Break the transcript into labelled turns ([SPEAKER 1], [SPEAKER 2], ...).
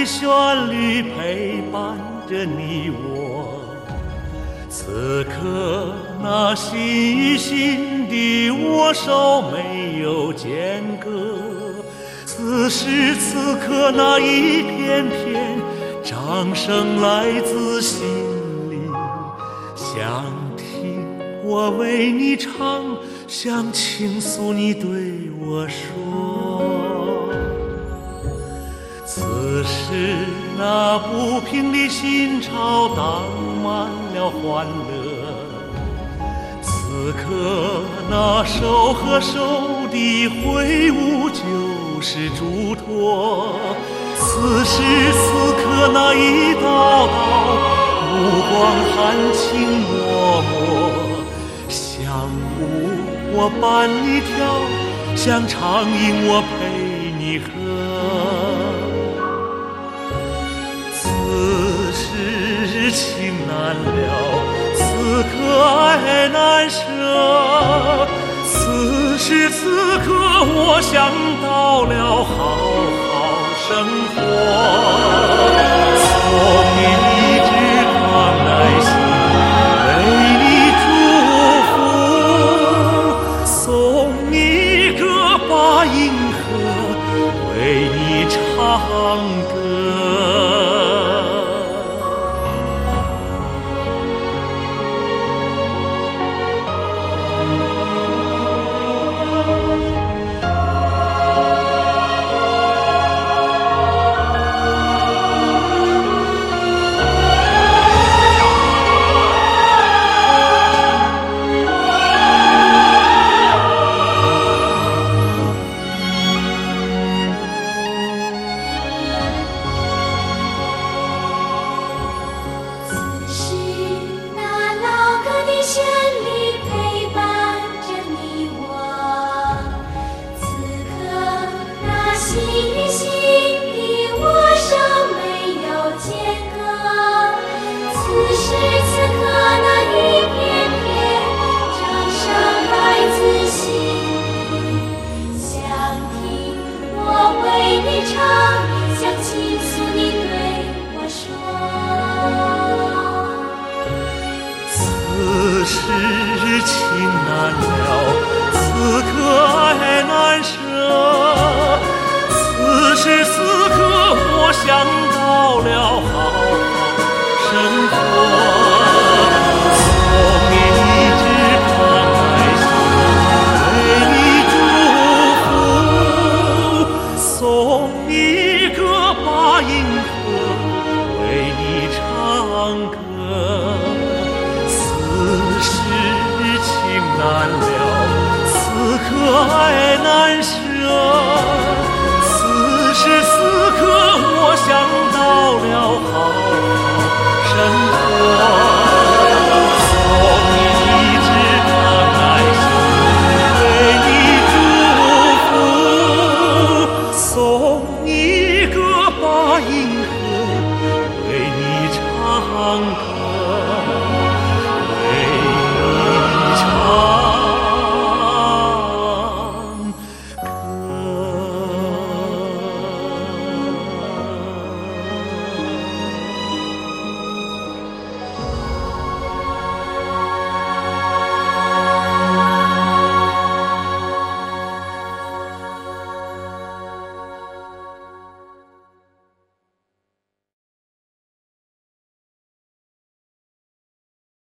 [SPEAKER 1] 旋律陪伴着你我。此刻那心与心的握手没有间隔，此时此刻那一片片掌声来自心里，想听我为你唱，想倾诉你对我说。此时那不平的心潮荡满了欢乐，此刻那手和手的挥舞就是嘱托。此时此刻那一道道目光含情脉脉，像舞我伴你跳，像长吟我陪你喝。此时情难了，此刻爱难舍，此时此刻我想到了好好生活。送你一支康乃馨，为你祝福；送你一个八音盒，为你唱歌。此时情难了，此刻爱难舍，此时此刻我想到了好好生活。送你一支康乃馨，为你祝福；送你一个八音盒，为你唱歌。此时情难了，此刻爱难舍，此时此刻我想到了好好生活。送你一支康乃馨，为你祝福；送你一个八音盒，为你唱歌。